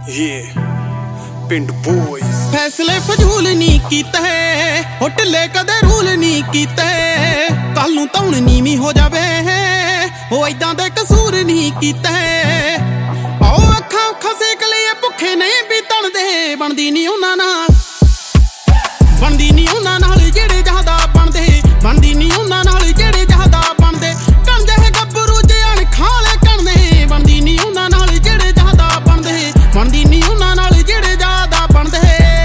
ਪਿੰਡ ਬੋਇਜ਼ फैसले फजूल नहीं कीते हो ढिले कदे रूल नहीं कीते कल नूं धौण नीवी हो जावे हो इदां दे कसूर नहीं कीते ओ अखां उखां सेक लईए भुखे नहीं भी तणदे बनदी नहीं उन्हां नाल बनदी नहीं उन्हां नाल जेड़े ज्यादा बनदे बनदी नहीं उन्हां नाल जेड़े ज्यादा बनदे कण जहे गब्बरू जे अण खाले कणदे बनदी नहीं उन्हां नाल जेड़े ज्यादा बनदे बनदी नहीं उन्हां नाल जेड़े ज्यादा बनदे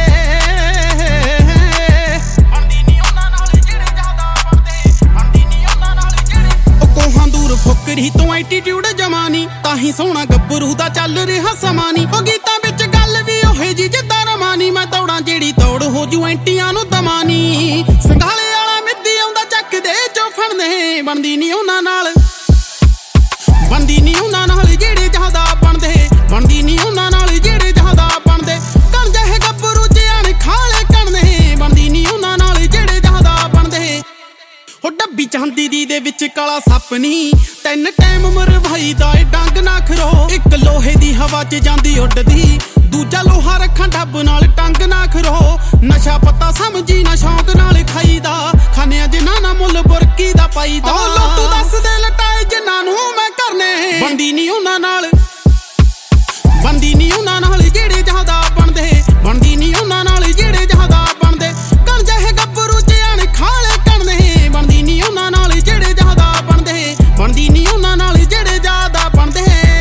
फुकरी तो एटीट्यूड जमानी ताही सोहना गब्बरू दा चल रहा समानी ओ गीतां विच गल भी ओहे जी जिद्दां रमानी मैं दौड़ां जेड़ी दौड़ हो जू एंटियां नूं दमानी संघाले वाला मिद्दी आउंदा चक दे जो फड़ने बनदी नहीं उन्हां नाल बनदी नहीं उन्हां नाल जेड़े ज्यादा बनदे बनदी नहीं उन्हां नाल जेड़े ज्यादा बनदे कण जहे गब्बरू जे अण खाले कणने बनदी नहीं उन्हां नाल जेड़े ज्यादा बनदे हो डब्बी चांदी दी दे विच काला सप नी तीन टाइम मरवाई दा डंग ना खरो एक लोहे दी हवा च जांदी उड्डदी दूजा लोहा रखां डब नाल टंग ना खरो नशा पता समझी ना शौक नाल खाईदा खाने जिन्हां ना मुल बुरकी दा पाईदा लोटू दस दे लटाए जिन्हां नूं मैं करने बनदी नहीं उन्हां नाल बनदी नहीं उन्हां नाल जेड़े ज्यादा बनदे बनदी नहीं उन्हां नाल जेड़े ज्यादा बनदे कण जहे गब्बरू जे अण खाले कणने बनदी नहीं उन्हां नाल जेड़े ज्यादा बनदे बनदी नहीं उन्हां नाल जेड़े ज्यादा बनदे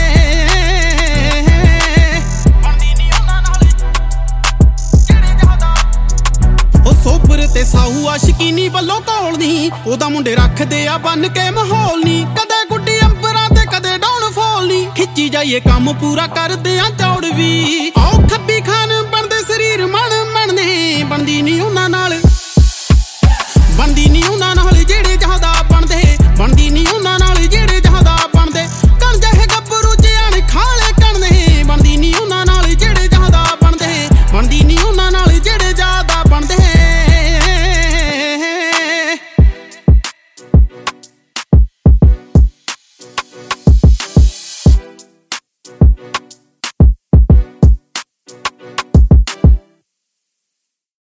बनदी नहीं उन्हां नाल जेड़े ज्यादा ओ सोबर ते साहू आशिकीनी वल्लों तोलदी ओदा मुंडे रखदे आ बन के माहौल नी कदे गुड्डी अंबरां ते कदे डाउन फॉल नी खिच्ची जाइए काम पूरा करदे आ चौड़ वी आओ खब्बी खान